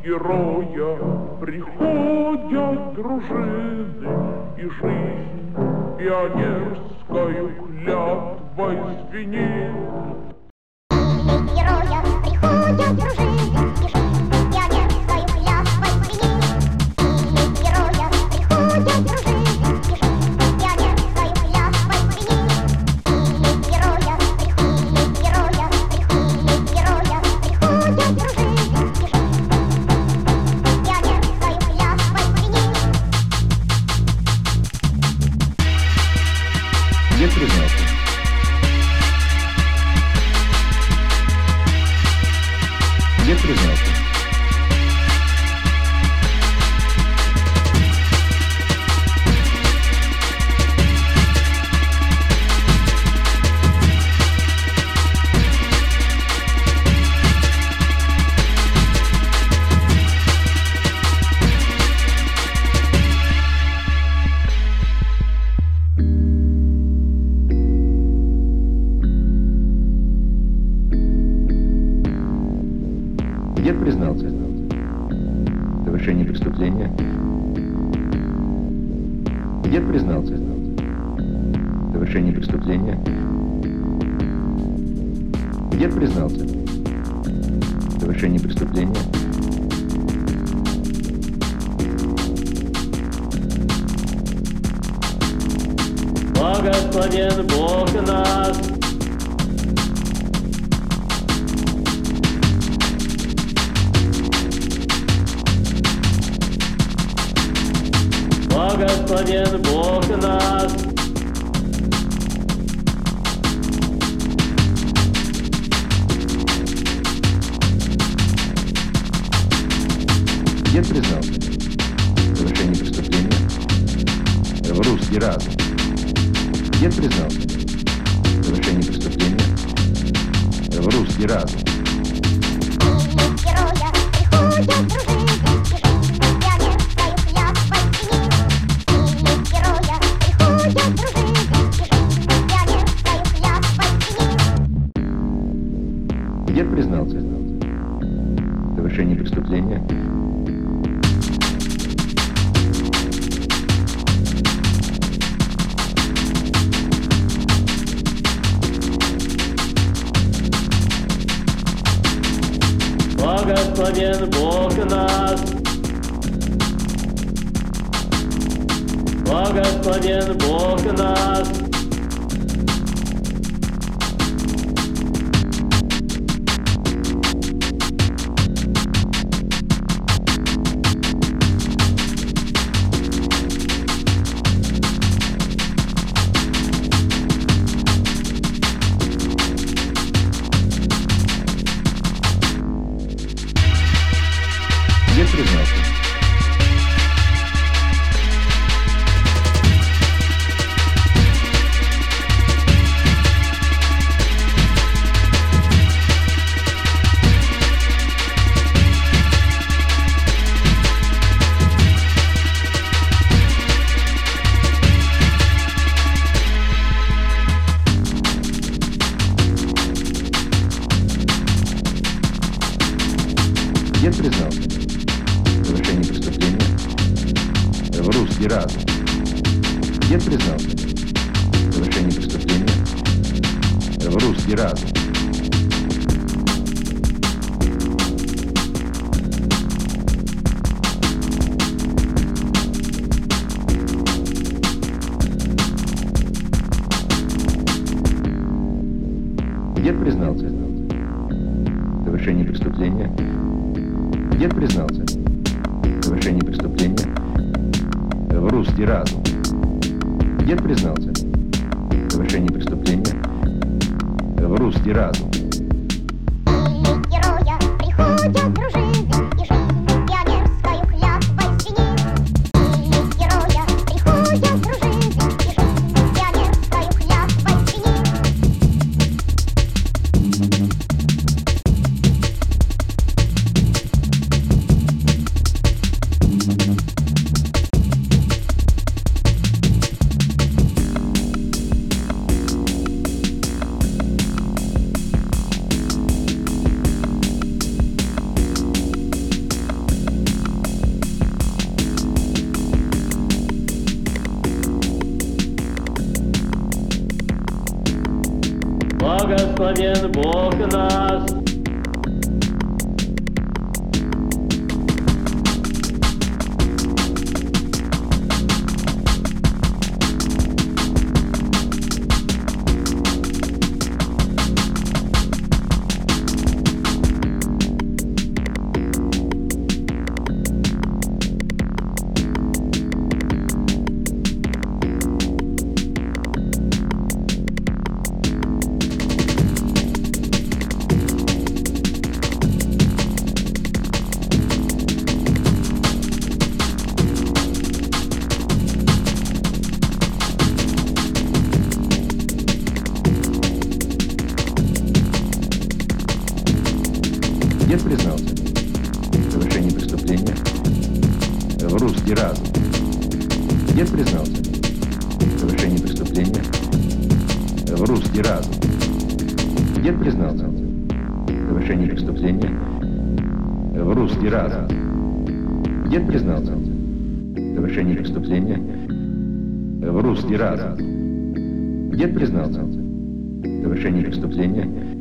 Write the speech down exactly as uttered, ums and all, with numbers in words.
героя приходят дружины, и жизнь пионерскою клятвой звенит. Героя приходят дружины, и жизнь пионерскою клятвой звенит. Героя приходят дружины, и жизнь пионерскою клятвой звенит. Героя приходят, героя приходят, героя приходят дружины, и жизнь пионерскою клятвой звенит. Где признался? Где признался? Дед признался в совершении преступления. Дед признался в совершении преступления. Дед признался в совершении преступления. Благословен Бог наш. Благословен Бог наш. Дед признался в совершении преступления в русский разум. Дед признался в совершении преступления в русский разум. Героя приходят дружины, и жизнь пионерскою клятвой звенит. Героя приходят дружины, и жизнь пионерскою клятвой звенит. Дед признался в совершении преступления. Благословен Бог наш. Благословен Бог наш. Дед признался. Дед признался в совершении преступления в русский разум. Дед признался в совершении преступления в русский разум. Дед признался в совершении преступления. Дед признался в совершении преступления в русский разум. Дед признался в совершении преступления в русский разум. Героя приходят дружины, и жизнь пионерскою клятвой звенит. Героя приходят дружины, и жизнь пионерскою клятвой звенит. Благословен Бог нас. Дед признался в совершении преступления в русский разум. Дед признался в совершении преступления в русский разум. Дед признался в совершении преступления в русский разум. Дед признался в совершении преступления в русский разум. Дед признался в совершении преступления